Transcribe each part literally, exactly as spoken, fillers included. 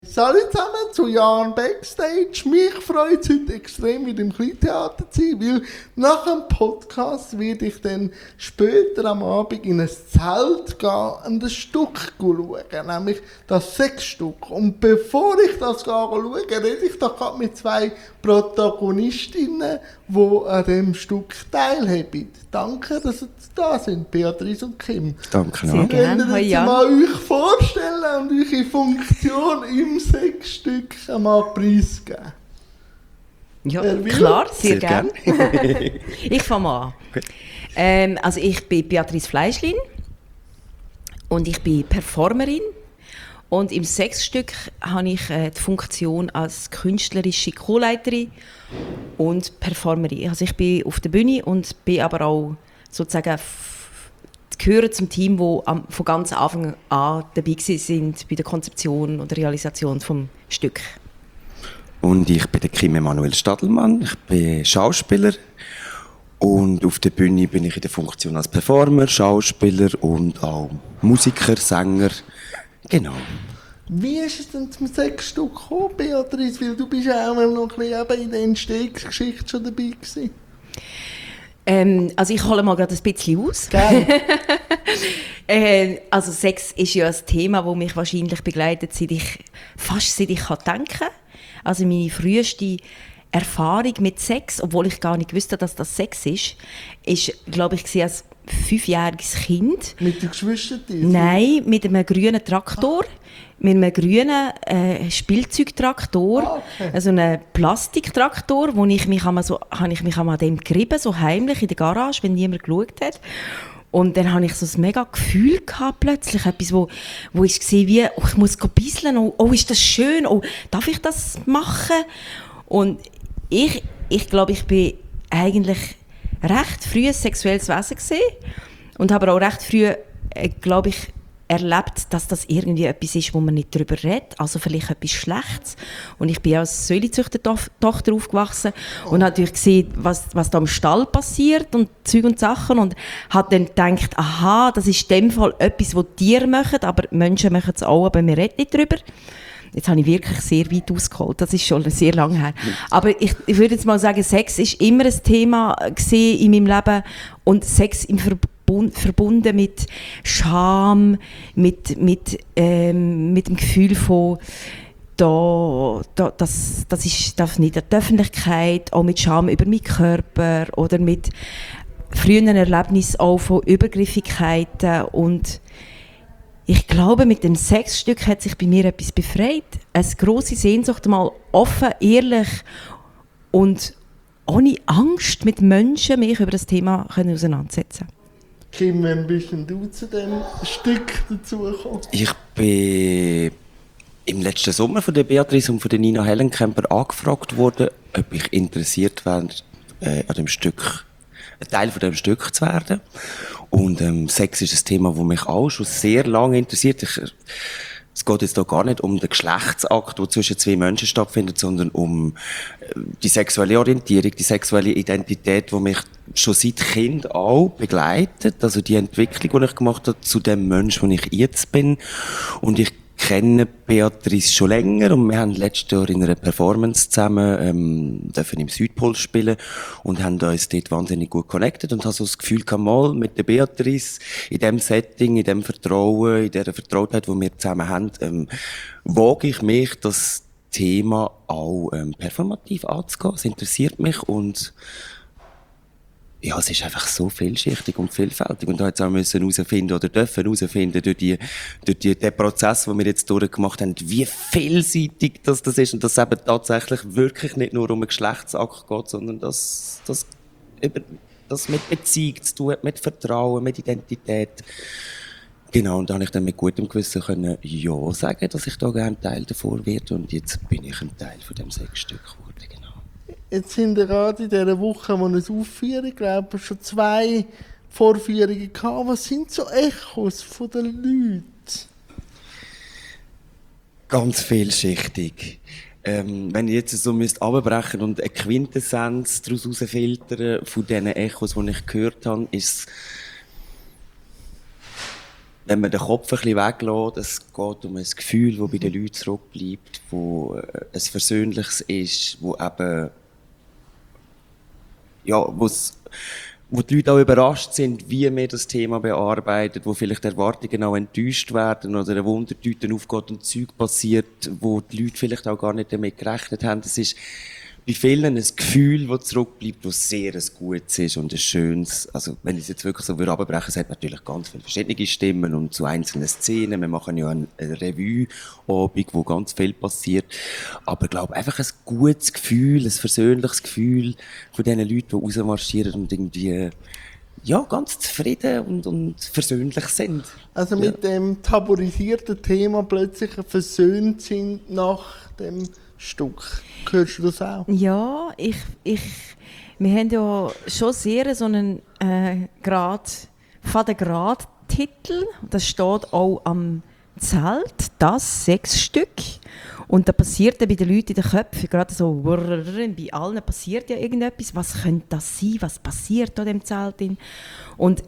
Salut zusammen zu Jan Backstage. Mich freut es heute extrem, wieder im Kleintheater zu sein, weil nach dem Podcast werde ich dann später am Abend in ein Zelt gehen und ein Stück schauen, nämlich das Sexstück. Und bevor ich das schaue, rede ich da gerade mit zwei Protagonistinnen, die an dem Stück teilhaben. Danke, dass Sie da sind, Beatrice und Kim. Danke. Sehr gerne. Können Sie mal euch vorstellen und eure Funktion im Sexstück einmal preisgeben? Ja, klar, sehr, sehr gerne. Gern. Ich fange mal an. Okay. Ähm, also ich bin Beatrice Fleischlin und ich bin Performerin. Und im Sexstück habe ich äh, die Funktion als künstlerische Co-Leiterin und Performerin. Also ich bin auf der Bühne und bin aber auch sozusagen gehöre zum Team, wo am, von ganz Anfang an dabei sind bei der Konzeption und der Realisation des Stücks. Und ich bin der Kim Emanuel Stadelmann, ich bin Schauspieler und auf der Bühne bin ich in der Funktion als Performer, Schauspieler und auch Musiker, Sänger. Genau. Wie ist es denn zum Sexstück gekommen, Beatrice? Weil du bist ja auch noch ein bisschen in der Entstehungsgeschichte schon dabei gewesen. Ähm, also ich hole mal gerade ein bisschen aus. äh, also Sex ist ja ein Thema, das mich wahrscheinlich begleitet, seit ich, fast seit ich kann denken kann. Also meine früheste Erfahrung mit Sex, obwohl ich gar nicht wusste, dass das Sex ist, ist, glaube ich, als fünfjähriges Kind. Mit den Geschwistern? Nein, mit einem grünen Traktor. Ah. Mit einem grünen äh, Spielzeugtraktor, ah, okay. Also einem Plastiktraktor, wo ich mich einmal so, habe ich mich einmal an dem gerieben, so heimlich in der Garage, wenn niemand geschaut hat. Und dann hatte ich so ein mega Gefühl gehabt, plötzlich, etwas, wo, wo ich gesehen wie, oh, ich muss bisseln, oh, oh, ist das schön, oh, darf ich das machen? Und ich, ich glaube, ich bin eigentlich recht früh ein sexuelles Wesen gewesen und habe auch recht früh, äh, glaube ich, erlebt, dass das irgendwie etwas ist, wo man nicht darüber redet, also vielleicht etwas Schlechtes. Und ich bin als Säulezüchtertochter aufgewachsen oh. und habe natürlich gesehen, was, was da im Stall passiert und Zeug und Sachen und habe dann gedacht, aha, das ist in dem Fall etwas, was Tiere machen, aber Menschen machen es auch, aber wir reden nicht darüber. Jetzt habe ich wirklich sehr weit ausgeholt, das ist schon sehr lange her. Aber ich, ich würde jetzt mal sagen, Sex ist immer ein Thema in meinem Leben und Sex im Verbund verbunden mit Scham, mit, mit, ähm, mit dem Gefühl von, da, da, das, das ist, darf nicht in der Öffentlichkeit, auch mit Scham über meinen Körper oder mit frühen Erlebnissen auch von Übergriffigkeiten. Und ich glaube, mit dem Sexstück hat sich bei mir etwas befreit. Eine grosse Sehnsucht, mal offen, ehrlich und ohne Angst mit Menschen mich über das Thema auseinandersetzen können. Kim, wann bist denn du zu diesem Stück dazugekommen? Ich bin im letzten Sommer von der Beatrice und von der Nina Hellenkemper angefragt worden, ob ich interessiert wäre, äh, an dem Stück, ein Teil von dem Stück zu werden. Und ähm, Sex ist ein Thema, das mich auch schon sehr lange interessiert. Ich, es geht jetzt hier gar nicht um den Geschlechtsakt, der zwischen zwei Menschen stattfindet, sondern um die sexuelle Orientierung, die sexuelle Identität, die mich schon seit Kind auch begleitet. Also die Entwicklung, die ich gemacht habe zu dem Menschen, der ich jetzt bin. Und ich kenne Beatrice schon länger und wir haben letztes Jahr in einer Performance zusammen ähm, dürfen im Südpol spielen und haben uns dort wahnsinnig gut connected und habe so das Gefühl gehabt, mal mit der Beatrice in dem Setting, in dem Vertrauen, in dieser Vertrautheit, die wir zusammen haben, ähm, wage ich mich, das Thema auch ähm, performativ anzugehen. Es interessiert mich und ja, es ist einfach so vielschichtig und vielfältig. Und da jetzt auch müssen herausfinden oder dürfen herausfinden durch die, durch die, den Prozess, den wir jetzt durchgemacht haben, wie vielseitig das, das ist und dass es eben tatsächlich wirklich nicht nur um einen Geschlechtsakt geht, sondern dass, dass, über, dass mit Beziehung zu tun hat, mit Vertrauen, mit Identität. Genau, und da habe ich dann mit gutem Gewissen können ja sagen, dass ich da gerne Teil davon werde und jetzt bin ich ein Teil von dem Sexstück geworden. Jetzt sind wir gerade in dieser Woche, wo es aufführen, glaube ich, schon zwei Vorführungen gehabt. Was sind so Echos von den Leuten? Ganz vielschichtig. Ähm, wenn ich jetzt so müsste runterbrechen und eine Quintessenz daraus herausfiltern von diesen Echos, die ich gehört habe, ist wenn man den Kopf ein bisschen weglässt, es geht um ein Gefühl, das bei den Leuten zurückbleibt, wo ein versöhnliches ist, wo eben, ja, wo's, wo die Leute auch überrascht sind, wie wir das Thema bearbeiten, wo vielleicht Erwartungen auch enttäuscht werden oder eine Wundertüte aufgeht und Zeug passiert, wo die Leute vielleicht auch gar nicht damit gerechnet haben. Das ist bei vielen ein Gefühl, das zurückbleibt, das sehr ein gutes ist und ein schönes. Also, wenn ich es jetzt wirklich so runterbrechen würde, es hat natürlich ganz viele verschiedene Stimmen und zu einzelnen Szenen. Wir machen ja eine Revue-Abend, wo ganz viel passiert. Aber ich glaube, einfach ein gutes Gefühl, ein versöhnliches Gefühl von diesen Leuten, die rausmarschieren und irgendwie, ja, ganz zufrieden und, und versöhnlich sind. Also mit ja. dem tabuisierten Thema plötzlich versöhnt sind nach dem Stück. Hörst du das auch? Ja, ich, ich, wir haben ja schon sehr so einen äh, Grad, Fadengrad-Titel. Das steht auch am Zelt, das sechs Stück. Und da passiert dann bei den Leuten in den Köpfen, gerade so, bei allen passiert ja irgendetwas. Was könnte das sein? Was passiert da in dem Zelt? Und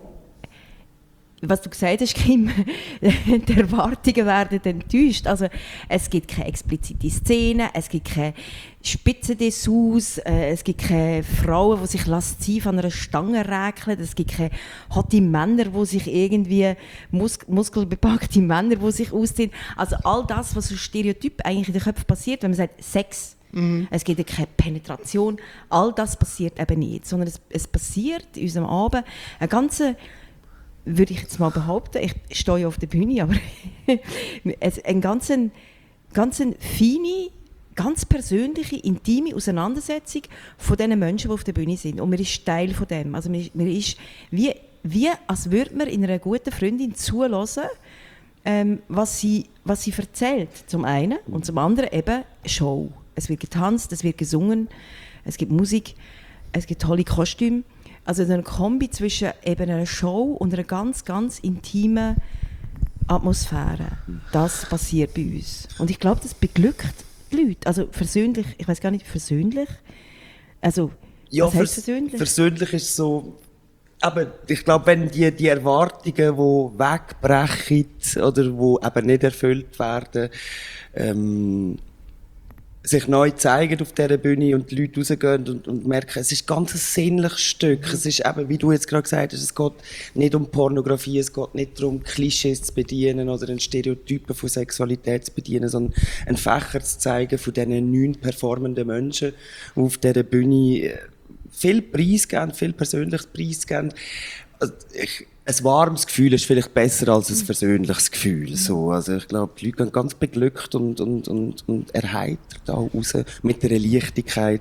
was du gesagt hast, Kim, die Erwartungen werden enttäuscht. Also, es gibt keine explizite Szene, es gibt keine Spitzendessous, äh, es gibt keine Frauen, die sich lasziv an einer Stange räkeln, es gibt keine hotte Männer, die sich irgendwie, mus- muskelbepackte Männer, die sich ausziehen. Also all das, was so stereotyp eigentlich in den Köpfen passiert, wenn man sagt Sex, mhm. es gibt ja keine Penetration, all das passiert eben nicht, sondern es, es passiert in unserem Abend eine ganze, würde ich jetzt mal behaupten, ich stehe ja auf der Bühne, aber eine ganz, ganz feine, ganz persönliche, intime Auseinandersetzung von diesen Menschen, die auf der Bühne sind. Und man ist Teil von dem. Also man, man ist wie, wie, als würde man in einer guten Freundin zuhören, ähm, was, sie, was sie erzählt, zum einen. Und zum anderen eben Show. Es wird getanzt, es wird gesungen, es gibt Musik, es gibt tolle Kostüme. Also eine Kombi zwischen eben einer Show und einer ganz, ganz intimen Atmosphäre. Das passiert bei uns. Und ich glaube, das beglückt die Leute. Also versöhnlich, ich weiß gar nicht, versöhnlich? Also, ja, was heißt vers- versöhnlich? Versöhnlich ist so, aber ich glaube, wenn die, die Erwartungen, die wegbrechen oder die eben nicht erfüllt werden, ähm, sich neu zeigen auf dieser Bühne und die Leute rausgehen und, und merken, es ist ganz ein sinnliches Stück. Es ist eben, wie du jetzt gerade gesagt hast, es geht nicht um Pornografie, es geht nicht darum, Klischees zu bedienen oder ein Stereotypen von Sexualität zu bedienen, sondern einen Fächer zu zeigen von diesen neun performenden Menschen, die auf dieser Bühne viel Preis geben, viel persönliches Preis geben. Also ich, ein warmes Gefühl ist vielleicht besser als ein versöhnliches Gefühl. So, also ich glaube, die Leute gehen ganz beglückt und, und, und, und erheitert auch raus mit der Leichtigkeit.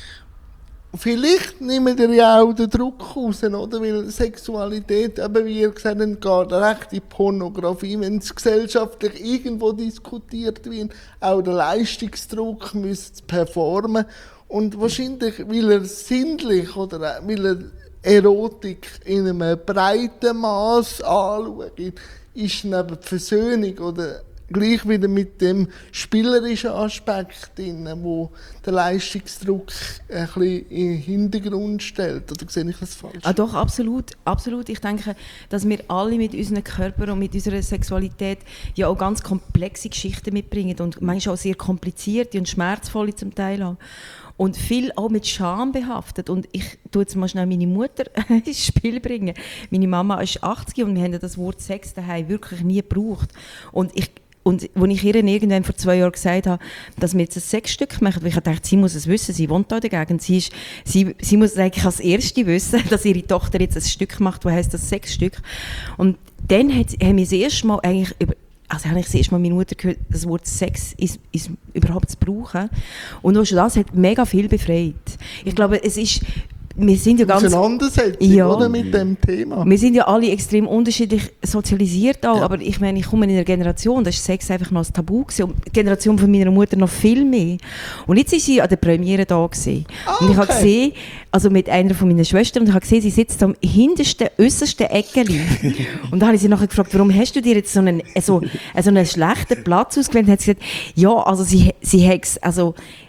Vielleicht nehmen wir ja auch den Druck raus, oder? Weil Sexualität, eben wie ihr gesagt habt, geht recht in Pornografie. Wenn es gesellschaftlich irgendwo diskutiert wird, auch der Leistungsdruck müsste performen. Und wahrscheinlich, weil er sinnlich oder weil er Erotik in einem breiten Maß anschaut, ist neben der Versöhnung oder gleich wieder mit dem spielerischen Aspekt drin, wo der Leistungsdruck ein bisschen in den Hintergrund stellt. Oder sehe ich das falsch? Ah, doch, absolut, absolut. Ich denke, dass wir alle mit unserem Körper und mit unserer Sexualität ja auch ganz komplexe Geschichten mitbringen und manchmal auch sehr komplizierte und schmerzvolle zum Teil auch. Und viel auch mit Scham behaftet. Und ich tue jetzt mal schnell meine Mutter ins Spiel bringen. Meine Mama ist achtzig und wir haben das Wort Sex daheim wirklich nie gebraucht. Und ich Und als ich ihr irgendwann vor zwei Jahren gesagt habe, dass wir jetzt ein Sexstück machen, weil ich dachte, sie muss es wissen, sie wohnt da dagegen. Sie, ist, sie, sie muss eigentlich als Erste wissen, dass ihre Tochter jetzt ein Stück macht, das heisst das Sexstück. Und dann hat, haben wir das erste Mal eigentlich über Also habe ich das erste Mal meine Mutter gehört, das Wort Sex ist, ist überhaupt zu brauchen. Und auch schon das hat mega viel befreit. Ich glaube, es ist, wir sind ja ganz... Auseinandersetzung, ja, oder, mit dem Thema. Wir sind ja alle extrem unterschiedlich sozialisiert auch, ja. Aber ich meine, ich komme in einer Generation, da ist Sex einfach noch ein Tabu gewesen. Und die Generation von meiner Mutter noch viel mehr. Und jetzt war sie an der Premiere da gewesen. Ah, und ich okay. habe gesehen, also mit einer von meinen Schwestern, und ich habe gesehen, sie sitzt am hintersten, äußersten Eckeli. Und da habe ich sie nachher gefragt, warum hast du dir jetzt so einen, so, so einen schlechten Platz ausgewählt? Und hat sie gesagt, ja, also sie, sie hat also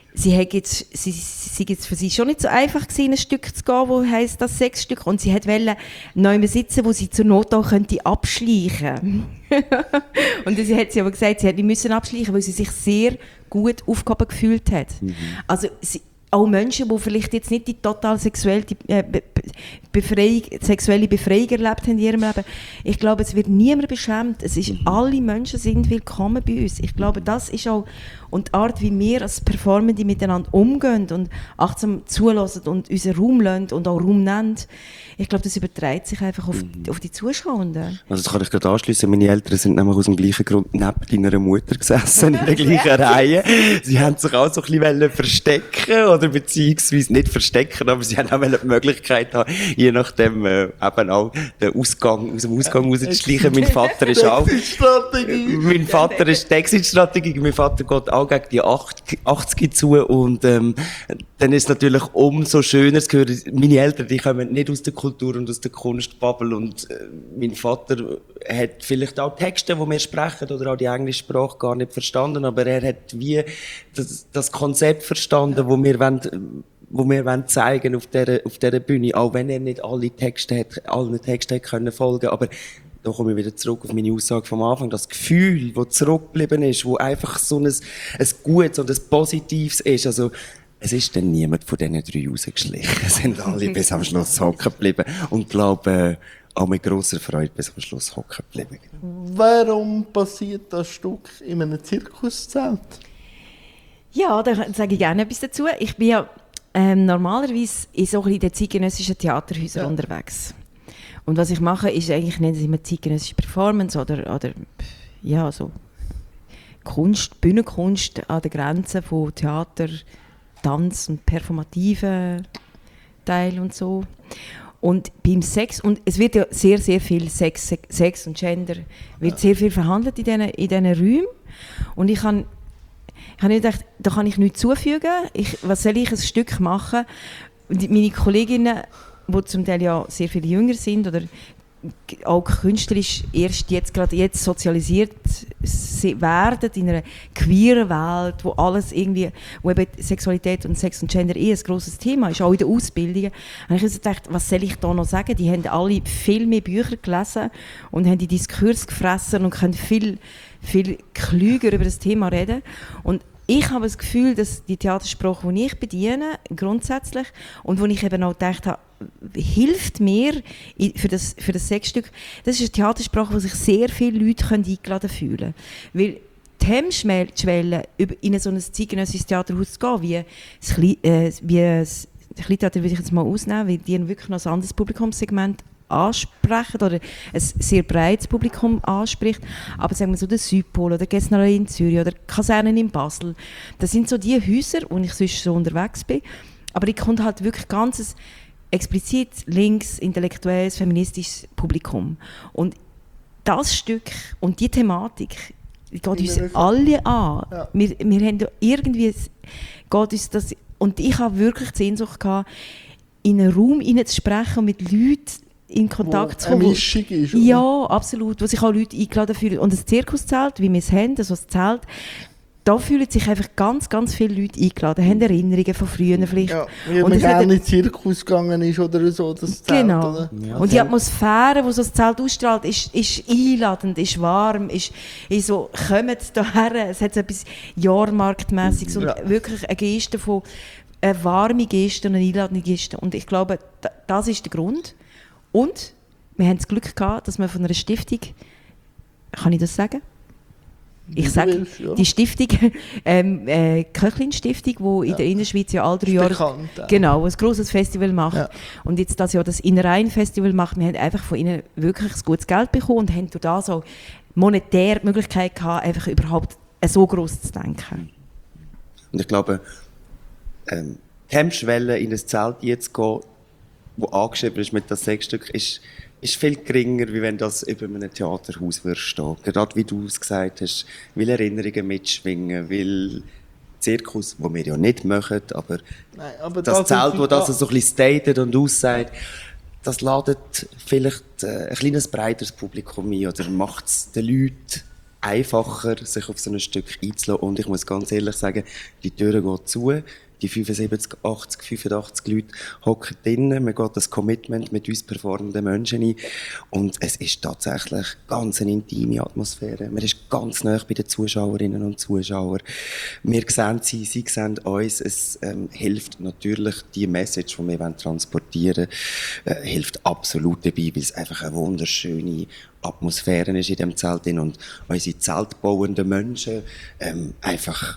sie hat jetzt, sie, sie jetzt für sie schon nicht so einfach gewesen, ein Stück zu gehen, wo heisst das Sexstück, und sie hat wollte neu sitzen, wo sie zur Not auch könnte abschleichen. Und sie hat sie aber gesagt, sie hätte nicht müssen abschleichen, weil sie sich sehr gut aufgehoben gefühlt hat. Mhm. Also sie, auch Menschen, die vielleicht jetzt nicht die total sexuelle, äh, Be- Befreiung, sexuelle Befreiung erlebt haben in ihrem Leben. Ich glaube, es wird niemand beschämt. Es ist, alle Menschen sind willkommen bei uns. Ich glaube, das ist auch, und die Art, wie wir als Performende miteinander umgehen und achtsam zulassen und unseren Raum lassen und auch Raum nennen, ich glaube, das überträgt sich einfach auf, mhm. auf die Zuschauenden. Also das kann ich gerade anschliessen. Meine Eltern sind nämlich aus dem gleichen Grund neben deiner Mutter gesessen, in der gleichen Reihe. Sie haben sich auch so ein bisschen verstecken oder beziehungsweise nicht verstecken, aber sie haben auch die Möglichkeit haben, je nachdem äh, eben auch den Ausgang, aus dem Ausgang rauszuschleichen. Mein Vater ist auch... mein Vater ist die Exit-Strategie. Mein Vater geht auch gegen die achtzig zu und ähm, dann ist es natürlich umso schöner zu hören, meine Eltern, die kommen nicht aus der Kultur und aus der Kunstbubble und äh, mein Vater hat vielleicht auch Texte, die wir sprechen oder auch die englische Sprache gar nicht verstanden, aber er hat wie das, das Konzept verstanden, wo wir wollen, wo wir wollen zeigen auf dieser, auf dieser Bühne, auch wenn er nicht alle Texte hat, allen Texten hat können folgen, aber da komme ich wieder zurück auf meine Aussage vom Anfang. Das Gefühl, das zurückgeblieben ist, wo einfach so ein, ein Gutes und ein Positives ist. Also, es ist dann niemand von diesen drei rausgeschlichen. Es sind alle bis am Schluss hocken geblieben. Und glaube, auch mit grosser Freude bis am Schluss hocken geblieben. Warum passiert das Stück in einem Zirkuszelt? Ja, da sage ich gerne etwas dazu. Ich bin ja ähm, normalerweise in so in den zeitgenössischen Theaterhäusern ja. unterwegs. Und was ich mache, ist eigentlich, nennen sie immer zeitgenössische Performance oder, oder ja, so Kunst, Bühnenkunst an der Grenze von Theater, Tanz und performativen Teil und so. Und beim Sex, und es wird ja sehr, sehr viel Sex, Sex und Gender, wird sehr viel verhandelt in diesen, in diesen Räumen. Und ich habe ich hab gedacht, da kann ich nichts zufügen. Ich, was soll ich ein Stück machen? Und meine Kolleginnen, die zum Teil ja sehr viel jünger sind oder auch künstlerisch erst jetzt gerade jetzt sozialisiert werden in einer queeren Welt, wo alles irgendwie, wo eben Sexualität und Sex und Gender eh ein grosses Thema ist, auch in der Ausbildung. Und ich habe gedacht, was soll ich da noch sagen? Die haben alle viel mehr Bücher gelesen und haben die Diskurs gefressen und können viel, viel klüger über das Thema reden. Und ich habe das Gefühl, dass die Theatersprache, die ich bediene, grundsätzlich, und wo ich eben auch gedacht habe, hilft mir für das, für das Sexstück, das ist eine Theatersprache, wo sich sehr viele Leute eingeladen fühlen können. Weil die Hemmschwelle, in so ein zeitgenössisches Theaterhaus zu gehen, wie das, Kle- äh, wie das Kleintheater würde ich jetzt mal ausnehmen, weil die wirklich noch ein anderes Publikumssegment ansprechen oder ein sehr breites Publikum anspricht. Aber sagen wir so der Südpol oder Gesnarei in Zürich oder Kasernen in Basel, das sind so die Häuser, wo ich sonst so unterwegs bin. Aber ich komme halt wirklich ganzes explizit links, intellektuelles, feministisches Publikum. Und das Stück und die Thematik geht uns alle an. Ja. Wir, wir haben irgendwie, geht uns das, und ich habe wirklich die Sehnsucht gehabt, in einen Raum hineinzusprechen und mit Leuten in Kontakt zu kommen. Eine Mischung ist, oder? Ja, absolut. Wo sich auch Leute eingeladen fühlen. Und das Zirkuszelt, wie wir es haben, also das Zelt, da fühlen sich einfach ganz, ganz viele Leute eingeladen, haben Erinnerungen von früher vielleicht. Ja, wie man gerne in den Zirkus gegangen ist oder so, das Zelt. Genau. Oder? Ja. Und die Atmosphäre, die so das Zelt ausstrahlt, ist, ist einladend, ist warm, ist, ist so, kommt hierher, es hat so etwas Jahrmarktmässiges und ja. wirklich eine Geste von, eine warme Geste und eine einladende Geste. Und ich glaube, das ist der Grund. Und wir haben das Glück gehabt, dass wir von einer Stiftung, kann ich das sagen? Ich sage, ja. Die Stiftung, ähm, äh, Köchlin-Stiftung, die in ja. der Innerschweiz ja alle drei Jahre bekannt, ja. genau, ein grosses Festival macht. Ja. Und jetzt das Jahr das Innerein-Festival macht. Wir haben einfach von ihnen wirklich ein gutes Geld bekommen und haben durch das so monetär die Möglichkeit gehabt, einfach überhaupt so gross zu denken. Und ich glaube, ähm, die Hemmschwelle in ein Zelt jetzt gehen, wo angeschrieben ist mit das Sechsstück, ist, ist viel geringer, wie wenn das über einem Theaterhaus würde stehen. Gerade wie du es gesagt hast, weil Erinnerungen mitschwingen, weil Zirkus, wo wir ja nicht machen, aber, Nein, aber das, das Zelt, wo das so ein bisschen stated und aussagt, das ladet vielleicht äh, ein kleines breiteres Publikum ein oder macht es den Leuten einfacher, sich auf so ein Stück einzulassen. Und ich muss ganz ehrlich sagen, die Türen gehen zu. Die fünfundsiebzig, achtzig, fünfundachtzig Leute hocken drinnen. Man geht das Commitment mit uns performenden Menschen ein. Und es ist tatsächlich ganz eine intime Atmosphäre. Man ist ganz nah bei den Zuschauerinnen und Zuschauern. Wir sehen sie, sie sehen uns. Es ähm, hilft natürlich, die Message, die wir transportieren wollen, äh, hilft absolut dabei, weil es einfach eine wunderschöne Atmosphäre ist in diesem Zelt. Und unsere zeltbauenden Menschen ähm, einfach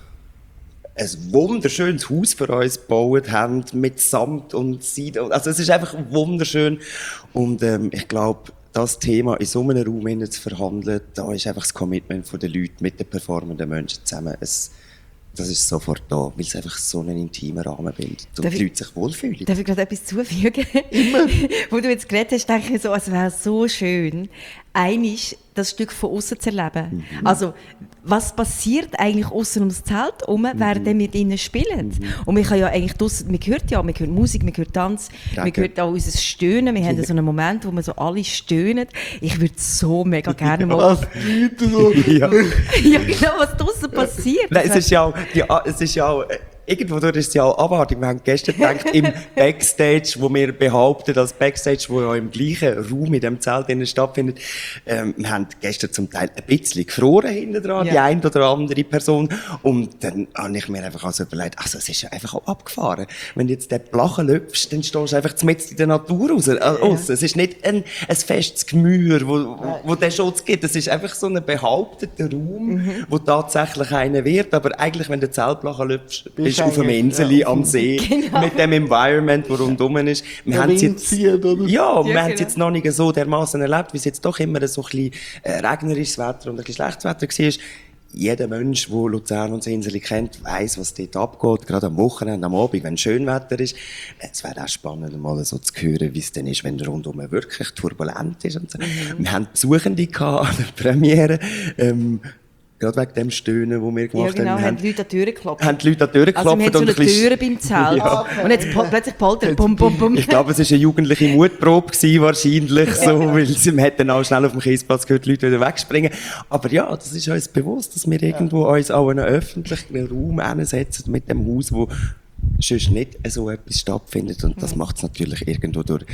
ein wunderschönes Haus für uns gebaut haben, mit Samt und Seide. Also es ist einfach wunderschön. Und ähm, ich glaube, das Thema in so einem Raum zu verhandeln, da ist einfach das Commitment der Leute mit den performenden Menschen zusammen. Es, das ist sofort da, weil es einfach so einen intimen Rahmen bildet und darf die ich, Leute sich wohlfühlen. Darf ich gerade etwas zufügen? Immer. Wo du jetzt geredet hast, denke ich so, es wäre so schön, einmal das Stück von außen zu erleben. Mhm. Also, was passiert eigentlich außen ums Zelt herum, während mhm. wir drinnen spielen? Mhm. Und wir können ja eigentlich draussen, man hört ja, man hört Musik, man hört Tanz, man hört auch unser Stöhnen. Wir ja. haben so einen Moment, wo wir so alle stöhnen. Ich würde so mega gerne mal... Was Leute so... ja. ja, genau, was draussen passiert. Nein, es ist ja auch... Die, es ist ja auch irgendwo durch ist es ja auch Abwartung. Wir haben gestern gedacht, im Backstage, wo wir behaupten, dass Backstage, wo ja im gleichen Raum in dem Zelt innen stattfindet, ähm, wir haben gestern zum Teil ein bisschen gefroren hinten dran, ja. die eine oder andere Person. Und dann habe ich mir einfach also überlegt, also es ist ja einfach auch abgefahren. Wenn du jetzt den Blachen löpfst, dann stehst du einfach mitten in der Natur raus. Äh, ja. Es ist nicht ein, ein festes Gemüse, wo, wo, wo den Schutz gibt. Es ist einfach so ein behaupteter Raum, mhm. wo tatsächlich einer wird. Aber eigentlich, wenn du den Zeltblachen löpfst, ist auf einem Inseli ja. am See, genau. mit dem Environment, das rundum ist. Wir haben es jetzt, zieht, oder? ja, ja, wir genau. haben es jetzt noch nicht so dermaßen erlebt, wie es jetzt doch immer so ein bisschen äh, regnerisches Wetter und ein bisschen schlechtes Wetter war. Jeder Mensch, der Luzern und das Inseli kennt, weiss, was dort abgeht, gerade am Wochenende, am Abend, wenn schön Wetter ist. Es wäre auch spannend, mal so zu hören, wie es denn ist, wenn rundum wirklich turbulent ist und so. Mhm. Wir haben Besuchende gehabt an der Premiere, ähm, gerade wegen dem Stöhnen, das wir gemacht ja, genau, haben. haben die Leute an die Tür geklopft. Haben die Leute an die Tür geklopft. Also wir haben so eine Tür beim Zelt. Ja. Und jetzt plötzlich poltert, bum, bum, bum. Ich glaube, es war eine jugendliche Mutprobe gewesen, wahrscheinlich, so, weil sie, man hat dann auch schnell auf dem Kiesplatz gehört, die Leute wieder wegspringen. Aber ja, das ist uns bewusst, dass wir irgendwo uns auch in einen öffentlichen Raum hinsetzen mit dem Haus, wo sonst nicht so etwas stattfindet. Und das macht es natürlich irgendwo durch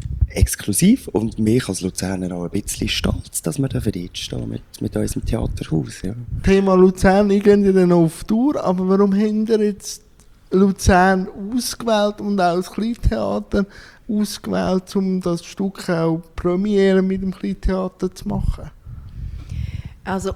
exklusiv und mich als Luzerner auch ein bisschen stolz, dass wir da für dort stehen mit, mit unserem Theaterhaus. Ja. Thema Luzern, ich gehe ja dann auf Tour, aber warum habt ihr jetzt Luzern ausgewählt und auch das Kleintheater ausgewählt, um das Stück auch Premiere mit dem Kleintheater zu machen? Also,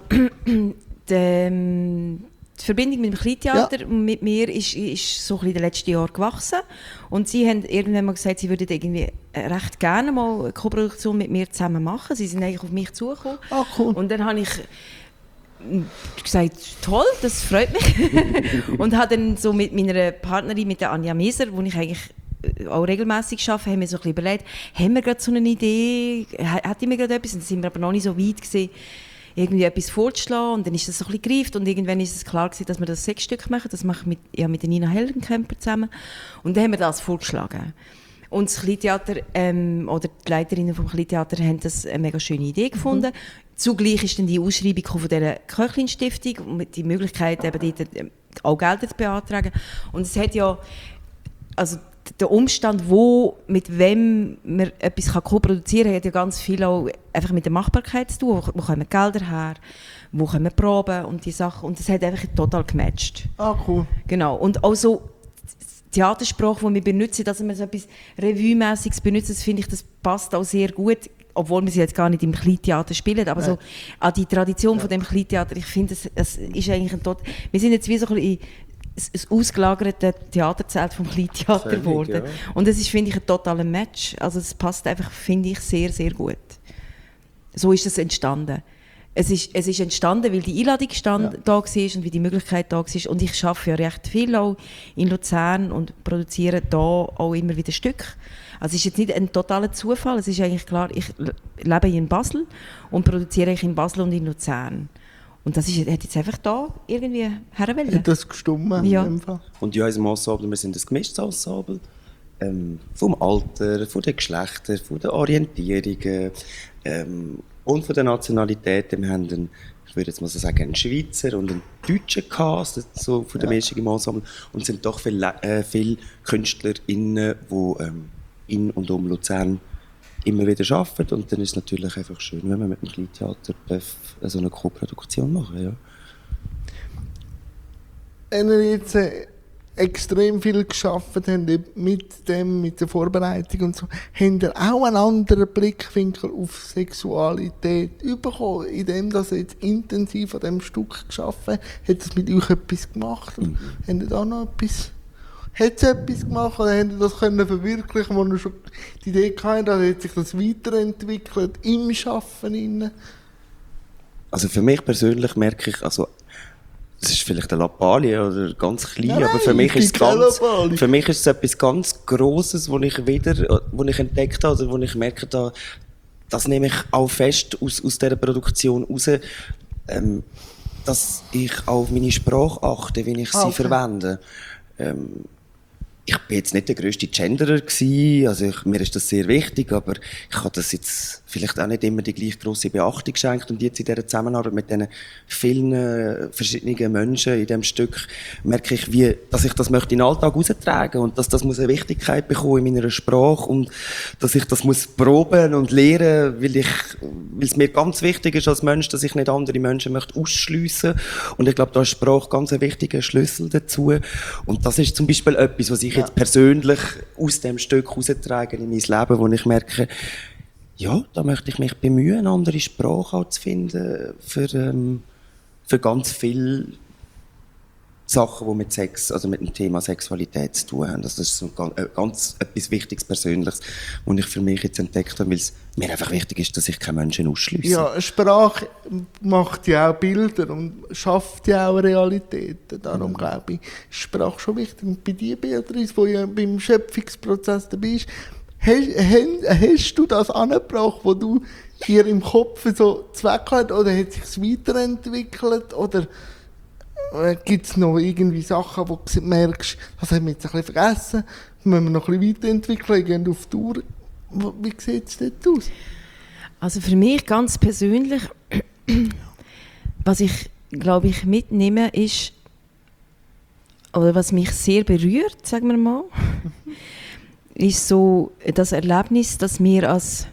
die, die Verbindung mit dem Kleintheater ja. und mit mir ist, ist so ein bisschen in den letzten Jahren gewachsen. Und sie haben irgendwann mal gesagt, sie würden irgendwie recht gerne mal eine Koproduktion mit mir zusammen machen. Sie sind eigentlich auf mich zugekommen. Ah, cool. Und dann habe ich gesagt, toll, das freut mich. Und habe dann so mit meiner Partnerin, mit der Anja Meser, wo ich eigentlich auch regelmässig arbeite, haben wir so ein bisschen überlegt, haben wir gerade so eine Idee, hätte ich mir gerade etwas, und dann sind wir aber noch nicht so weit gewesen, irgendwie etwas vorzuschlagen, und dann ist das so ein bisschen gereift und irgendwann ist es klar gewesen, dass wir das sechs Stück machen, das mache ich mit, ja, mit der Nina Hellenkemper zusammen, und dann haben wir das vorgeschlagen. Und das Kleintheater, ähm, oder die Leiterinnen vom Kleintheater haben das eine mega schöne Idee gefunden. Mhm. Zugleich ist dann die Ausschreibung von dieser Köchlin-Stiftung mit die Möglichkeit, eben dort auch Gelder zu beantragen. Und es hat ja, also der Umstand, wo, mit wem man etwas co-produzieren kann, hat ja ganz viel auch einfach mit der Machbarkeit zu tun. Wo kommen Gelder her, wo kommen Proben und die Sachen. Und das hat einfach total gematcht. Ah, cool. Genau. Und auch so Theatersprache, die wir benutzen, dass wir so etwas Revue-mässiges benutzen, das finde ich, das passt auch sehr gut, obwohl wir sie jetzt gar nicht im Kleintheater spielen, aber ja. so an die Tradition ja. von dem Kleintheater, ich finde, es, es ist eigentlich ein Tot. Wir sind jetzt wie so ein bisschen ein ausgelagertes Theaterzelt vom Kleintheater geworden. Ja. Und das ist, finde ich, ein totaler Match. Also es passt einfach, finde ich, sehr, sehr gut. So ist es entstanden. Es ist, es ist entstanden, weil die Einladung stand, ja. da war und weil die Möglichkeit da war. Und ich arbeite ja recht viel auch in Luzern und produziere da auch immer wieder Stücke. Also es ist jetzt nicht ein totaler Zufall. Es ist eigentlich klar, ich lebe in Basel und produziere in Basel und in Luzern. Und das ist, hat jetzt einfach da irgendwie herwollen. Hat das gestummen ja. in dem Fall? Und in unserem Ensemble, wir sind ein gemischtes Ensemble. Ähm, vom Alter, von den Geschlechtern, von den Orientierungen ähm, und von den Nationalitäten. Wir haben einen ich würde jetzt mal so sagen, einen Schweizer und einen deutschen Cast, so von der Ja. Mischung im Ensemble. Und es sind doch viele, äh, viele KünstlerInnen, die ähm, in und um Luzern immer wieder arbeiten. Und dann ist es natürlich einfach schön, wenn man mit dem Kleintheater darf, so eine Co-Produktion machen darf. Ja. Wenn ihr jetzt äh, extrem viel geschafft habt mit dem, mit der Vorbereitung und so, habt ihr auch einen anderen Blickwinkel auf Sexualität bekommen, indem dass ihr jetzt intensiv an diesem Stück geschafft habt? Hat das mit euch etwas gemacht? Mhm. Habt ihr da noch etwas? Hat es etwas gemacht oder habt ihr das können verwirklichen, wo ihr schon die Idee hattet, oder hat sich das weiterentwickelt im Arbeiten? Also für mich persönlich merke ich, also es ist vielleicht eine Lappalie oder ganz klein, Nein, aber für mich, ist es keine ganz, Lappalie. für mich ist es etwas ganz Grosses, wo ich wieder, wo ich entdeckt habe, oder wo ich merke, da, das nehme ich auch fest aus, aus dieser Produktion raus, ähm, dass ich auf meine Sprache achte, wie ich sie okay. verwende. Ähm, ich bin jetzt nicht der grösste Genderer gewesen, also ich, mir ist das sehr wichtig, aber ich habe das jetzt vielleicht auch nicht immer die gleich grosse Beachtung geschenkt. Und jetzt in dieser Zusammenarbeit mit diesen vielen äh, verschiedenen Menschen in diesem Stück merke ich, wie, dass ich das möchte in den Alltag heraustragen und dass das muss eine Wichtigkeit bekommen in meiner Sprache und dass ich das muss proben und lernen, weil ich, weil es mir ganz wichtig ist als Mensch, dass ich nicht andere Menschen möchte ausschliessen. Und ich glaube, da ist Sprache ganz ein wichtiger Schlüssel dazu. Und das ist zum Beispiel etwas, was ich Ja. jetzt persönlich aus dem Stück heraustrage in mein Leben, wo ich merke, ja, da möchte ich mich bemühen, eine andere Sprache auch zu finden für, ähm, für ganz viele Sachen, die mit Sex, also mit dem Thema Sexualität zu tun haben. Also das ist so ganz, äh, ganz etwas Wichtiges, Persönliches, was ich für mich jetzt entdeckt habe, weil es mir einfach wichtig ist, dass ich keine Menschen ausschliesse. Ja, Sprache macht ja auch Bilder und schafft ja auch Realitäten. Darum mhm. glaube ich, ist Sprache schon wichtig. Und bei dir, Beatrice, wo ja beim Schöpfungsprozess dabei bist, hast, hast, hast du das angebracht, wo du dir im Kopf so Zweck hast, oder hat es sich weiterentwickelt, oder gibt es noch irgendwie Sachen, wo du merkst, das haben wir jetzt ein bisschen vergessen, das müssen wir noch ein bisschen weiterentwickeln, gehen auf Tour. Wie sieht es dort aus? Also für mich ganz persönlich, was ich, glaube ich, mitnehme, ist, oder was mich sehr berührt, sagen wir mal, ist so das Erlebnis, dass wir als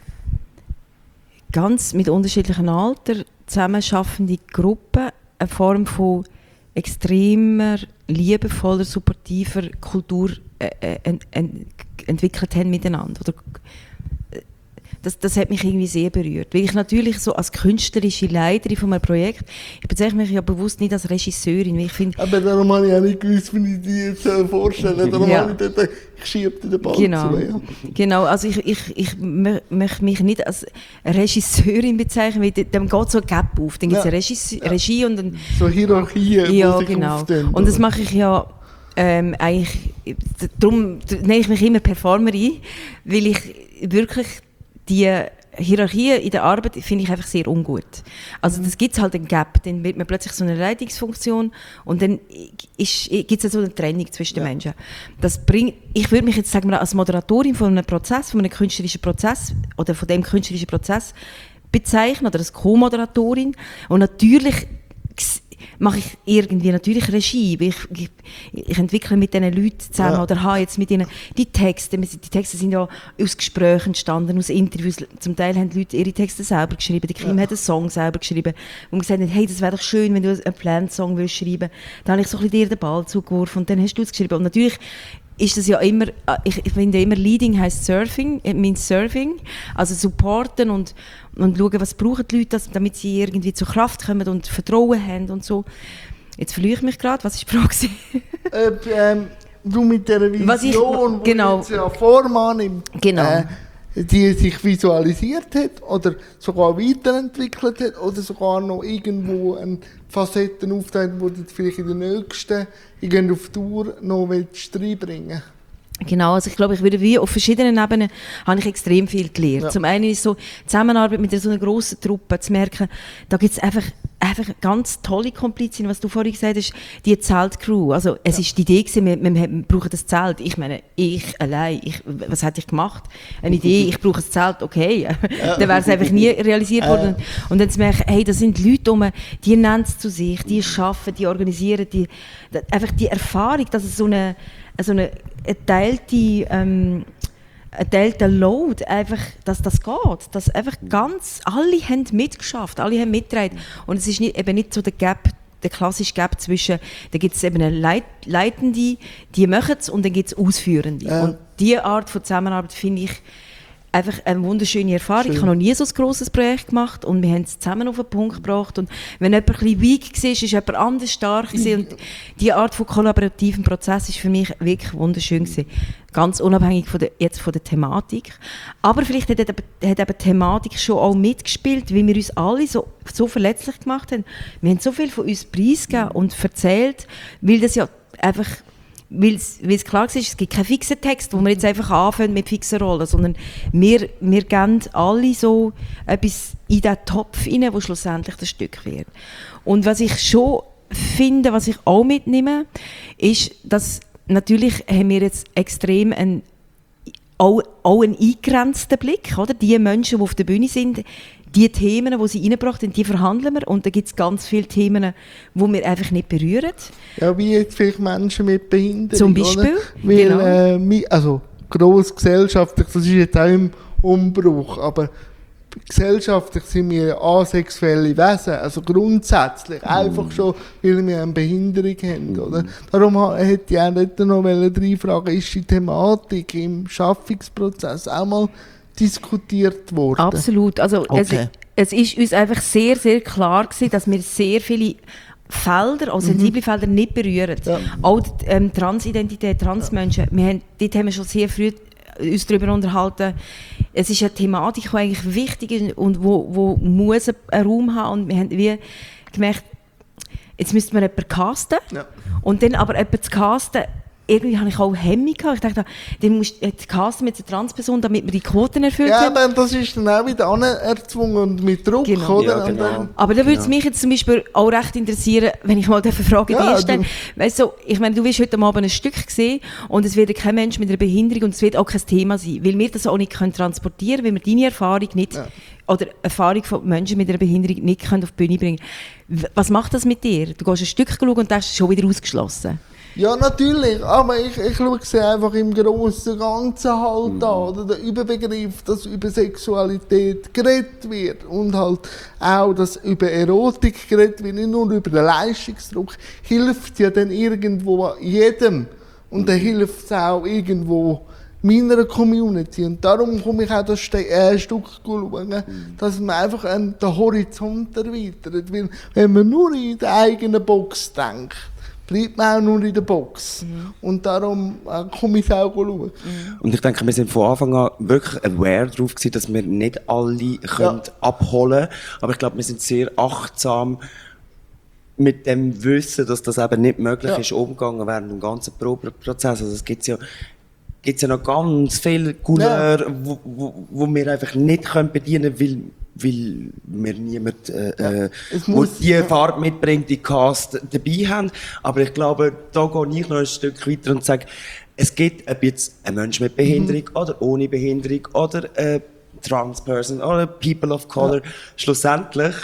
ganz mit unterschiedlichen Alter zusammenschaffende Gruppen eine Form von extremer, liebevoller, supportiver Kultur äh, äh, ent, ent, entwickelt haben miteinander. Oder, äh, das, das hat mich irgendwie sehr berührt. Weil ich natürlich so als künstlerische Leiterin von einem Projekt, ich bezeichne mich ja bewusst nicht als Regisseurin, weil ich finde... Aber darum habe ich auch nicht gewusst, wie ich die jetzt vorstellen soll. Darum ja. habe ich dort, ich schiebe dir den Ball genau. zu. Ja. Genau, also ich, ich, ich möchte mich nicht als Regisseurin bezeichnen, weil dann geht so ein Gap auf. Dann gibt es Ja. eine Regie, Ja. Regie und dann... So Hierarchien, Ja, die sich genau. aufstellen. Und das mache ich ja ähm, eigentlich... Darum nenne ich mich immer Performerin, weil ich wirklich die Hierarchie in der Arbeit finde ich einfach sehr ungut. Also das gibt es halt einen Gap, dann wird man plötzlich so eine Leitungsfunktion und dann gibt es so eine Trennung zwischen den Ja. Menschen. Das bringt, ich würde mich jetzt sagen wir, als Moderatorin von einem Prozess, von einem künstlerischen Prozess oder von dem künstlerischen Prozess bezeichnen oder als Co-Moderatorin und natürlich mache ich irgendwie natürlich Regie, weil ich, ich, ich entwickle mit diesen Leuten zusammen Ja. oder habe jetzt mit ihnen die Texte, die Texte sind ja aus Gesprächen entstanden, aus Interviews, zum Teil haben die Leute ihre Texte selber geschrieben, der Kim Ja. hat einen Song selber geschrieben, wo man gesagt hat, hey, das wäre doch schön, wenn du einen Plant-Song willst schreiben, da habe ich so ein bisschen dir den Ball zugeworfen und dann hast du es geschrieben und natürlich ist das ja immer, ich, ich finde immer, Leading heisst Surfing, it means Surfing, also supporten und, und schauen, was brauchen die Leute, damit sie irgendwie zur Kraft kommen und Vertrauen haben und so. Jetzt verliere ich mich gerade, was war die Frage? Ob, ähm, du mit dieser Vision, Was ich- die genau. jetzt ja Form annimmt, Genau. äh, die sich visualisiert hat oder sogar weiterentwickelt hat oder sogar noch irgendwo eine Facetten aufteilt, die du vielleicht in der nächsten, irgend auf Tour noch willst reinbringen. Genau, also ich glaube, ich würde wie auf verschiedenen Ebenen habe ich extrem viel gelernt. Ja. Zum einen ist so Zusammenarbeit mit so einer grossen Truppe, zu merken, da gibt es einfach, einfach ganz tolle Komplizinnen, was du vorhin gesagt hast, die Zeltcrew. Also es ja. ist die Idee gewesen, wir, wir, wir brauchen das Zelt. Ich meine, ich allein, ich, was hätte ich gemacht? Eine Idee, ich brauche ein Zelt, okay. Ja. Dann wäre es einfach nie realisiert worden. Ja. Und dann zu merken, hey, das sind Leute um, die nennen es zu sich, die arbeiten, die organisieren, die, einfach die Erfahrung, dass es so eine also eine geteilte, ähm, ein teilter Load, einfach, dass das geht. Dass einfach ganz, alle haben mitgeschafft, alle haben mitgetragen. Und es ist nicht, eben nicht so der Gap, der klassische Gap zwischen, da gibt es eben eine Leit- Leitende, die machen es, und dann gibt es Ausführende. Ja. Und diese Art von Zusammenarbeit finde ich einfach eine wunderschöne Erfahrung. Schön. Ich habe noch nie so ein grosses Projekt gemacht und wir haben es zusammen auf den Punkt gebracht. Und wenn jemand ein bisschen weak war, ist jemand anders stark gewesen. Und diese Art von kollaborativen Prozess war für mich wirklich wunderschön gewesen. Ganz unabhängig von der, jetzt von der Thematik. Aber vielleicht hat, hat eben die Thematik schon auch mitgespielt, weil wir uns alle so, so verletzlich gemacht haben. Wir haben so viel von uns preisgegeben und erzählt, weil das ja einfach... Weil es klar war, es gibt keinen fixen Text, wo wir jetzt einfach anfangen mit fixen Rollen, sondern wir, wir geben alle so etwas in diesen Topf rein, wo schlussendlich das Stück wird. Und was ich schon finde, was ich auch mitnehme, ist, dass natürlich haben wir jetzt extrem einen, auch, auch einen eingegrenzten Blick, oder? Die Menschen, die auf der Bühne sind, die Themen, die sie reingebracht haben, die verhandeln wir. Und da gibt es ganz viele Themen, die wir einfach nicht berühren. Ja, wie jetzt vielleicht Menschen mit Behinderung. Zum Beispiel. Weil, genau. äh, also gross gesellschaftlich, das ist jetzt auch im Umbruch, aber gesellschaftlich sind wir asexuelle Wesen, also grundsätzlich, mm. einfach schon, weil wir eine Behinderung haben. Oder? Darum hätte ich auch nicht noch drei Fragen, ist die Thematik im Schaffungsprozess auch mal diskutiert worden? Absolut. Also okay. es, es ist uns einfach sehr, sehr klar gewesen, dass wir sehr viele Felder, auch sensible mhm. Felder, nicht berühren. Ja. Auch die ähm, Transidentität, Transmenschen, wir haben, dort haben wir schon sehr früh uns darüber unterhalten. Es ist eine Thematik, die eigentlich wichtig ist und wo, wo muss einen Raum haben. Und wir haben wie gemerkt, jetzt müsste man jemanden casten. Ja. Und dann aber jemanden zu casten, irgendwie hatte ich auch Hemmung gehabt. Ich dachte, dann musst du casten mit einer Transperson, damit wir die Quoten erfüllt ja, haben. Ja, das ist dann auch wieder anerzwungen und mit Druck, genau. oder? Ja, genau. Aber da würde es genau. mich jetzt zum Beispiel auch recht interessieren, wenn ich mal eine Frage ja, dir stelle. Weißt du, ich meine, du wirst heute Abend ein Stück sehen und es wird kein Mensch mit einer Behinderung und es wird auch kein Thema sein, weil wir das auch nicht können transportieren können, weil wir deine Erfahrung nicht, ja. oder Erfahrung von Menschen mit einer Behinderung nicht können auf die Bühne bringen können. Was macht das mit dir? Du gehst ein Stück schauen und das ist schon wieder ausgeschlossen. Ja, natürlich, aber ich, ich schaue es einfach im grossen Ganzen halt mhm. an, oder der Überbegriff, dass über Sexualität geredet wird und halt auch, dass über Erotik geredet wird, nicht nur über den Leistungsdruck, hilft ja dann irgendwo jedem und dann hilft es auch irgendwo meiner Community und darum komme ich auch das Ste- äh, Stück schauen, mhm. dass man einfach an den Horizont erweitert, weil wenn man nur in der eigenen Box denkt, bleibt man auch nur in der Box. Mhm. Und darum äh, komme ich auch schauen. Mhm. Und ich denke, wir sind von Anfang an wirklich aware darauf gewesen, dass wir nicht alle können ja. abholen können. Aber ich glaube, wir sind sehr achtsam mit dem Wissen, dass das eben nicht möglich ja. ist, umgegangen während dem ganzen Probeprozess. Also es gibt ja, gibt's ja noch ganz viele Couleurs, ja. wo, wo, wo wir einfach nicht können bedienen können, weil weil wir niemand, äh, ja, der die ja. Farbe mitbringt, die Cast dabei haben. Aber ich glaube, da gehe ich noch ein Stück weiter und sage, es gibt, ob jetzt ein Mensch mit Behinderung mhm. oder ohne Behinderung oder eine Transperson oder People of Color, ja. schlussendlich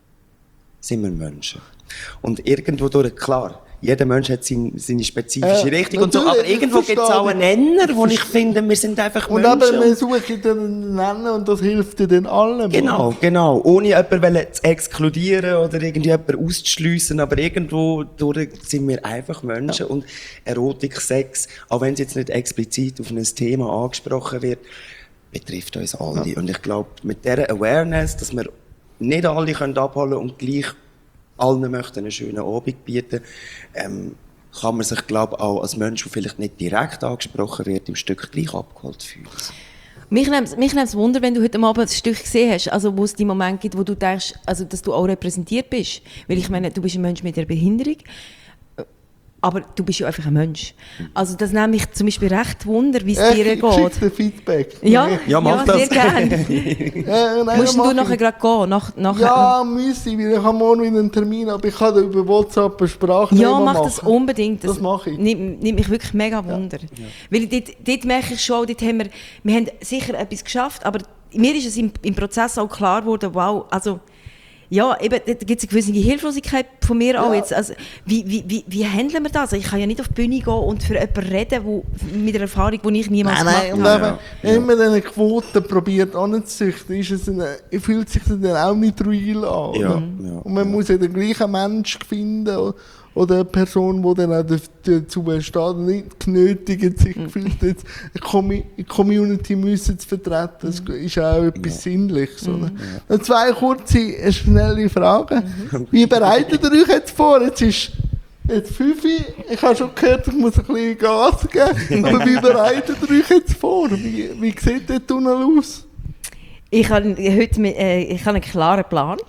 sind wir Menschen. Und irgendwo durch, klar, jeder Mensch hat seine, seine spezifische äh, Richtung und so, aber irgendwo gibt es auch einen Nenner, wo ich finde, wir sind einfach und Menschen. Und aber wir suchen dann einen Nenner und das hilft dir dann allen. Genau, genau. Ohne jemanden zu exkludieren oder irgendjemanden auszuschliessen, aber irgendwo durch sind wir einfach Menschen ja. und Erotik, Sex, auch wenn es jetzt nicht explizit auf ein Thema angesprochen wird, betrifft uns alle. Ja. Und ich glaube, mit dieser Awareness, dass wir nicht alle können abholen und gleich allen möchten einen schönen Abend bieten, ähm, kann man sich, glaube ich, auch als Mensch, der vielleicht nicht direkt angesprochen wird, im Stück gleich abgeholt fühlen. Mich nimmt mich nimmt's Wunder, wenn du heute Abend ein Stück gesehen hast, also wo es die Momente gibt, wo du denkst, also, dass du auch repräsentiert bist. Weil ich meine, du bist ein Mensch mit einer Behinderung. aber du bist ja einfach ein Mensch. Also das nehme ich zum Beispiel recht Wunder, wie es Echt? dir Ich geht. schicke dir Feedback. Ja, Ja, mach ja, das. sehr gerne. Äh, nein, Musst mach du ich. nachher gerade gehen? Nach, nachher, Ja, müsste ich, weil ich habe morgen wieder einen Termin, aber ich kann da über WhatsApp eine Sprachnehmer Ja, mach machen. das unbedingt. Das mache ich. Nimmt, nimmt mich wirklich mega Wunder. Weil dort, dort merke ich schon, dort haben wir, wir haben sicher etwas geschafft, aber mir ist es im, im Prozess auch klar geworden, wow, also ja, eben, da gibt es eine gewisse Hilflosigkeit von mir auch Ja. jetzt. Also, wie, wie, wie, wie handeln wir das? Also, ich kann ja nicht auf die Bühne gehen und für jemanden reden, wo, mit einer Erfahrung, die ich niemals Nein, nein, und gemacht habe. eben, wenn man diese Quote probiert anzuzüchten, ist es eine, fühlt sich das dann auch nicht real an. Ja, oder? ja, Und man muss ja den gleichen Mensch finden o- oder eine Person, die dann auch dazu steht und nicht genötigt sich gefühlt, jetzt eine Commu- eine Community müssen zu vertreten. Das ist auch etwas Sinnliches. Oder? Noch zwei kurze, äh, schnelle Fragen. Wie bereitet ihr euch jetzt vor? Jetzt ist jetzt fünf Uhr. Ich habe schon gehört, ich muss ein bisschen Gas geben. Aber wie bereitet ihr euch jetzt vor? Wie, wie sieht der Tunnel aus? Ich habe heute mit, äh, ich habe einen klaren Plan.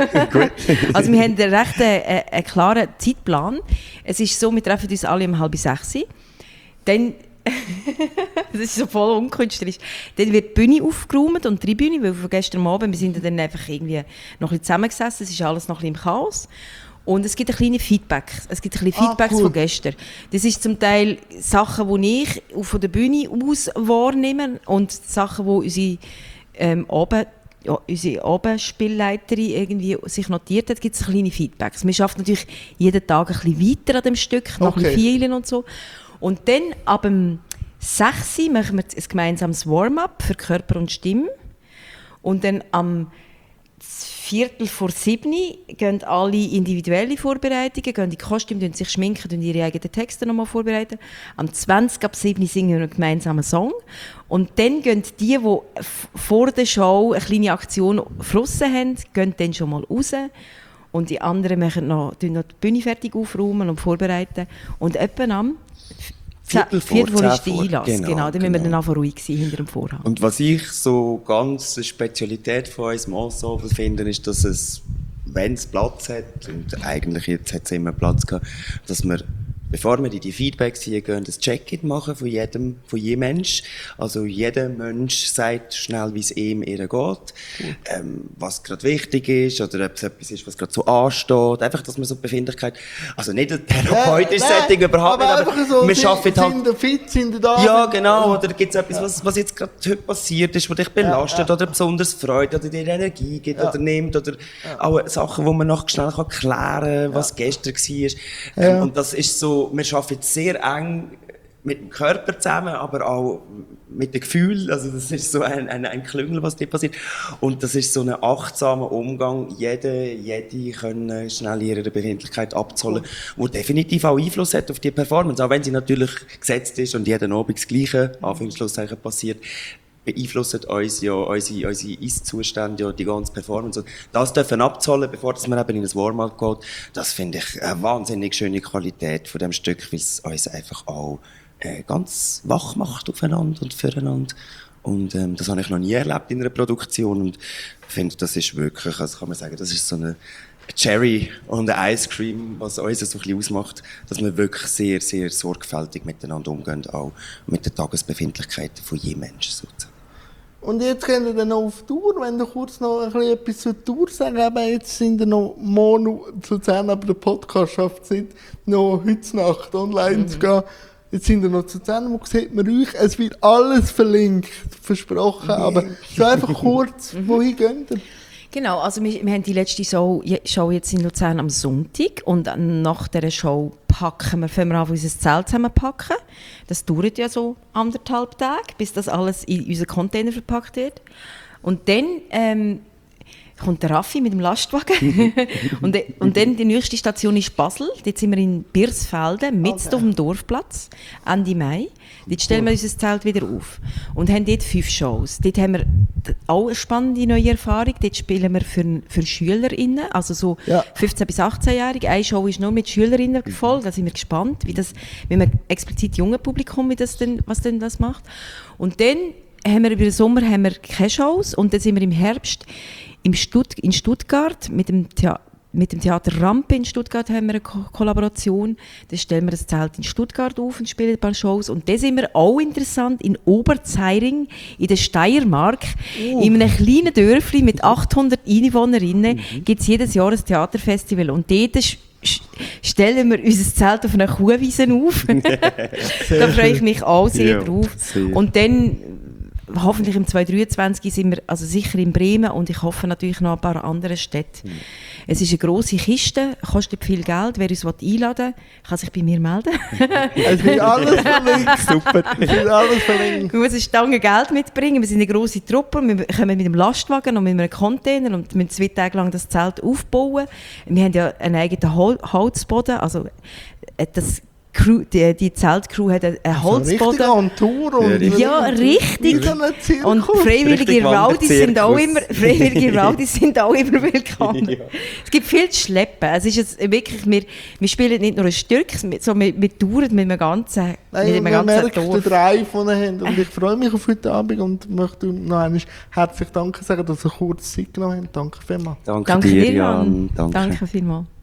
Also wir haben einen recht äh, einen klaren Zeitplan. Es ist so, wir treffen uns alle um halb sechs. Dann, das ist so voll unkünstlerisch, dann wird die Bühne aufgeräumt und die Tribüne, weil von gestern Abend, wir sind dann einfach irgendwie noch ein bisschen zusammengesessen, es ist alles noch ein bisschen im Chaos. Und es gibt ein kleines Feedback. Es gibt ein bisschen Ah, Feedbacks cool. von gestern. Das ist zum Teil Sachen, die ich von der Bühne aus wahrnehme und Sachen, die unsere ähm, Abend, ja, unsere Abendspielleiterin irgendwie sich notiert hat, gibt es kleine Feedbacks. Man schafft natürlich jeden Tag ein bisschen weiter an dem Stück, noch Okay. ein bisschen feilen und so. Und dann ab dem sechs Uhr machen wir ein gemeinsames Warm-up für Körper und Stimme. Und dann am Viertel vor sieben gehen alle individuelle Vorbereitungen, gehen in die Kostüme, tun sich schminken, tun ihre eigenen Texte nochmal vorbereiten. Am zwanzig ab sieben singen wir einen gemeinsamen Song. Und dann gehen die, die f- vor der Show eine kleine Aktion geflossen haben, gehen dann schon mal raus. Und die anderen machen noch, tun noch die Bühne fertig aufräumen und vorbereiten. Und etwa am Viertel vor, Viertel vor ist zehn der vor. Einlass. Genau, Genau, dann müssen wir genau. dann einfach ruhig sein hinter dem Vorhang. Und was ich so ganz eine Spezialität von uns Ensemble finde, ist, dass es, wenn es Platz hat, und eigentlich jetzt hat es immer Platz gehabt, dass wir, bevor wir in die Feedbacks hier gehen, das Check-in machen von jedem, von jedem Mensch. Also jeder Mensch sagt schnell, wie es ihm ihr geht, ähm, was gerade wichtig ist, oder ob es etwas ist, was gerade so ansteht. Einfach, dass man so die Befindlichkeit, also nicht ein therapeutisches Nein, Setting, überhaupt nicht, aber einfach so, wir sind- schaffen halt. Sind ihr fit, sind ihr da? Ja, genau. Oder gibt es etwas, was, was jetzt gerade heute passiert ist, was dich belastet oder besonders freut oder dir Energie gibt oder nimmt oder auch Sachen, wo man noch schnell kann klären kann, was gestern war. Ähm, und das ist so, wir arbeiten jetzt sehr eng mit dem Körper zusammen, aber auch mit dem Gefühl. Also das ist so ein, ein, ein Klüngel, was dir passiert. Und das ist so ein achtsamer Umgang. Jede, jede können schnell ihre Befindlichkeit abzollen, wo definitiv auch Einfluss hat auf die Performance. Auch wenn sie natürlich gesetzt ist und jeden Abend das Gleiche, Anführungszeichen, passiert, beeinflussen uns ja unsere, unsere Ist-Zustände, ja die ganze Performance. Und das dürfen abzollen, bevor dass man eben in ein Warm-up geht, das finde ich eine wahnsinnig schöne Qualität von dem Stück, weil es uns einfach auch äh, ganz wach macht aufeinander und füreinander. Und ähm, das habe ich noch nie erlebt in einer Produktion und finde, das ist wirklich, also kann man sagen, das ist so eine Cherry und ein Ice Cream, was uns so ein bisschen ausmacht, dass wir wirklich sehr, sehr sorgfältig miteinander umgehen, auch mit den Tagesbefindlichkeiten von jedem Menschen sozusagen. Und jetzt gehen wir dann noch auf Tour, wenn du kurz noch ein bisschen etwas zur Tour sagen. Eben, jetzt sind wir noch morgen zu Luzern, aber der Podcast schafft es nicht, noch heute Nacht online mhm. zu gehen. Jetzt sind wir noch zu Luzern, wo sieht man euch? Es wird alles verlinkt, versprochen, aber so einfach kurz, wohin geht ihr? Genau, also wir, wir haben die letzte Show, Show jetzt in Luzern am Sonntag und nach dieser Show packen wir, fangen wir an, unser Zelt zusammenpacken. Das dauert ja so anderthalb Tage, bis das alles in unseren Container verpackt wird. Und dann ähm, kommt der Raffi mit dem Lastwagen und, de, und dann die nächste Station ist Basel. Dort sind wir in Birsfelden, mitten Okay. auf dem Dorfplatz, Ende Mai. Dort stellen wir unser Zelt wieder auf und haben dort fünf Shows. Dort haben wir auch eine spannende neue Erfahrung. Dort spielen wir für, für SchülerInnen, also so Ja. fünfzehn- bis achtzehnjährige. Eine Show ist nur mit SchülerInnen voll, da sind wir gespannt, wie das, wenn wir explizit junge Publikum, wie das denn, was denn das macht. Und dann haben wir über den Sommer haben wir keine Shows und dann sind wir im Herbst im Stutt- in Stuttgart mit dem Thea- mit dem Theater Rampe in Stuttgart haben wir eine Ko- Kollaboration. Da stellen wir das Zelt in Stuttgart auf und spielen ein paar Shows. Und da sind wir auch interessant in Oberzeiring, in der Steiermark. Uh. In einem kleinen Dörfli mit achthundert Einwohnerinnen mhm. gibt es jedes Jahr ein Theaterfestival. Und dort sch- sch- stellen wir unser Zelt auf einer Kuhwiese auf. Da freue ich mich auch sehr Ja, drauf. sehr. Und dann hoffentlich im zweitausenddreiundzwanzig sind wir also sicher in Bremen und ich hoffe natürlich noch ein paar andere Städte. Mhm. Es ist eine grosse Kiste, kostet viel Geld. Wer uns einladen will, kann sich bei mir melden. Es wird alles verlinkt. Super. Es wird alles verlinkt. Man muss eine Stange Geld mitbringen. Wir sind eine grosse Truppe. Wir kommen mit dem Lastwagen und mit einem Container und müssen zwei Tage lang das Zelt aufbauen. Wir haben ja einen eigenen Hol- Holzboden. Also äh, das Crew, die, die Zeltcrew hat einen So Holzboden. richtig an Tour und Ja, richtig. Wie so ein Zirkus. Und freiwillige Richtig Rowdies sind auch immer, Wanderzirkus. freiwillige Rowdies sind auch immer willkommen. Ja. Es gibt viel zu schleppen. Es ist jetzt wirklich, wir, wir spielen nicht nur ein Stück, so wir, wir touren mit einem ganzen, Nein, mit einem man ganzen merkt den Dorf. Drive, den ihr habt. Und ich freue mich auf heute Abend und möchte noch einmal herzlich Danke sagen, dass ihr kurz Zeit genommen habt. Danke vielmals. Danke, Danke dir, dir, Jan. Jan. Danke. Danke vielmals.